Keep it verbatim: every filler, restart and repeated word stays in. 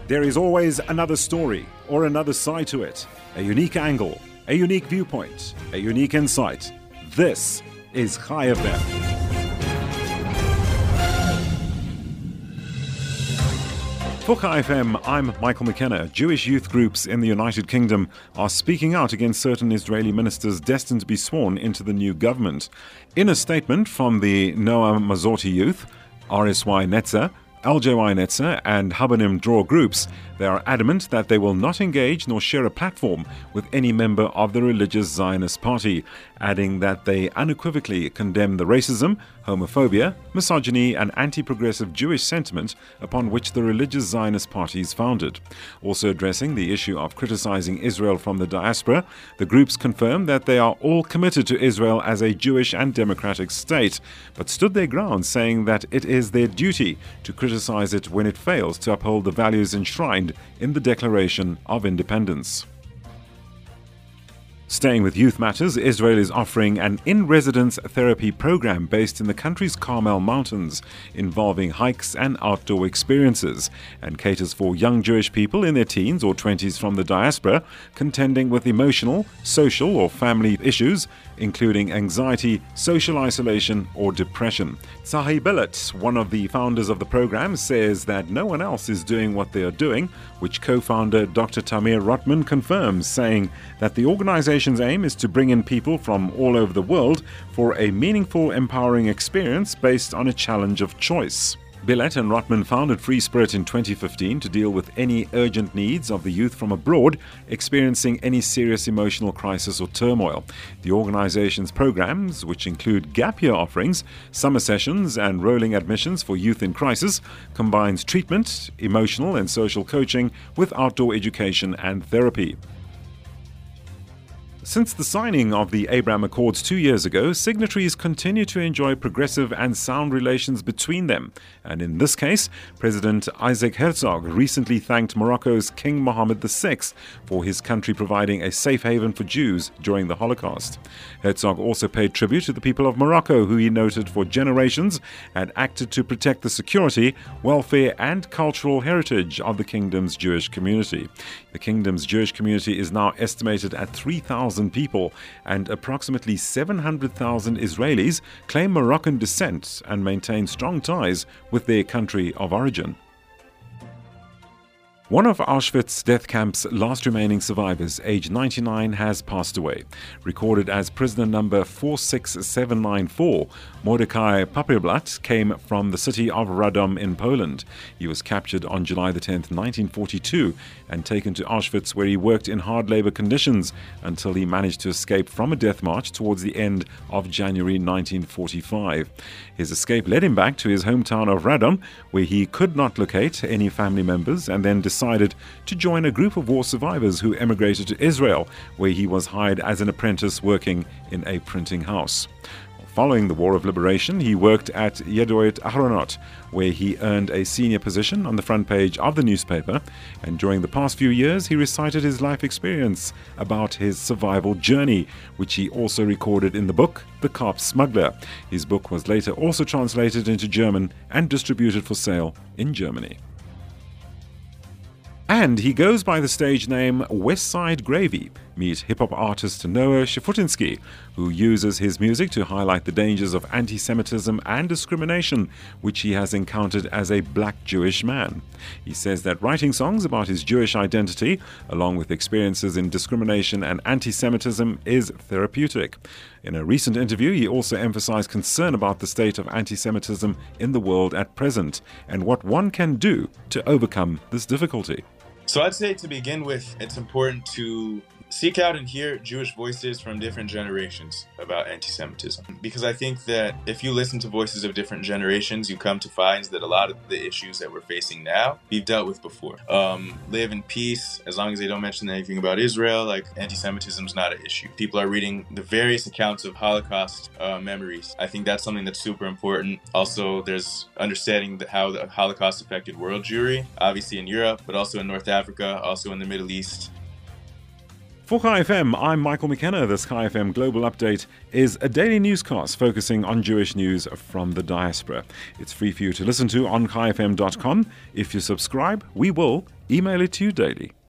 There is always another story or another side to it, a unique angle, a unique viewpoint, a unique insight. This is Chai F M. For Chai F M, I'm Michael McKenna. Jewish youth groups in the United Kingdom are speaking out against certain Israeli ministers destined to be sworn into the new government. In a statement from the Noah Mazorti Youth, R S Y Netzer, L J Y Netzer and Habanim Dror groups, they are adamant that they will not engage nor share a platform with any member of the religious Zionist party, adding that they unequivocally condemn the racism, homophobia, misogyny and anti-progressive Jewish sentiment upon which the religious Zionist party is founded. Also addressing the issue of criticizing Israel from the diaspora, the groups confirm that they are all committed to Israel as a Jewish and democratic state, but stood their ground, saying that it is their duty to criticize it when it fails to uphold the values enshrined in the Declaration of Independence. Staying with youth matters, Israel is offering an in-residence therapy program based in the country's Carmel Mountains, involving hikes and outdoor experiences, and caters for young Jewish people in their teens or twenties from the diaspora, contending with emotional, social or family issues, including anxiety, social isolation or depression. Tzahi Billet, one of the founders of the program, says that no one else is doing what they are doing, which co-founder Doctor Tamir Rotman confirms, saying that the organization's aim is to bring in people from all over the world for a meaningful, empowering experience based on a challenge of choice. Billet and Rotman founded Free Spirit in twenty fifteen to deal with any urgent needs of the youth from abroad experiencing any serious emotional crisis or turmoil. The organization's programs, which include gap year offerings, summer sessions and rolling admissions for youth in crisis, combines treatment, emotional and social coaching with outdoor education and therapy. Since the signing of the Abraham Accords two years ago, signatories continue to enjoy progressive and sound relations between them. And in this case, President Isaac Herzog recently thanked Morocco's King Mohammed the Sixth for his country providing a safe haven for Jews during the Holocaust. Herzog also paid tribute to the people of Morocco, who he noted for generations had acted to protect the security, welfare and cultural heritage of the kingdom's Jewish community. The kingdom's Jewish community is now estimated at three thousand people, and approximately seven hundred thousand Israelis claim Moroccan descent and maintain strong ties with their country of origin. One of Auschwitz death camp's last remaining survivors, aged ninety-nine, has passed away. Recorded as prisoner number four six seven nine four, Mordecai Papierblatt came from the city of Radom in Poland. He was captured on July the tenth, nineteen forty-two, and taken to Auschwitz, where he worked in hard labor conditions until he managed to escape from a death march towards the end of January nineteen forty-five. His escape led him back to his hometown of Radom, where he could not locate any family members, and then decided to join a group of war survivors who emigrated to Israel, where he was hired as an apprentice working in a printing house. Following the War of Liberation, he worked at Yedoet Ahronot, where he earned a senior position on the front page of the newspaper, and during the past few years he recited his life experience about his survival journey, which he also recorded in the book The Carp Smuggler. His book was later also translated into German and distributed for sale in Germany. And he goes by the stage name Westside Gravy. Meet hip-hop artist Noah Shafutinsky, who uses his music to highlight the dangers of anti-Semitism and discrimination which he has encountered as a black Jewish man. He says that writing songs about his Jewish identity, along with experiences in discrimination and anti-Semitism, is therapeutic. In a recent interview, he also emphasized concern about the state of anti-Semitism in the world at present and what one can do to overcome this difficulty. So I'd say, to begin with, it's important to seek out and hear Jewish voices from different generations about anti-Semitism. Because I think that if you listen to voices of different generations, you come to find that a lot of the issues that we're facing now, we've dealt with before. Um, live in peace, as long as they don't mention anything about Israel, like anti-Semitism is not an issue. People are reading the various accounts of Holocaust uh, memories. I think that's something that's super important. Also, there's understanding how the Holocaust affected world Jewry, obviously in Europe, but also in North Africa, also in the Middle East. For Chai F M, I'm Michael McKenna. This Chai F M Global Update is a daily newscast focusing on Jewish news from the diaspora. It's free for you to listen to on chai f m dot com. If you subscribe, we will email it to you daily.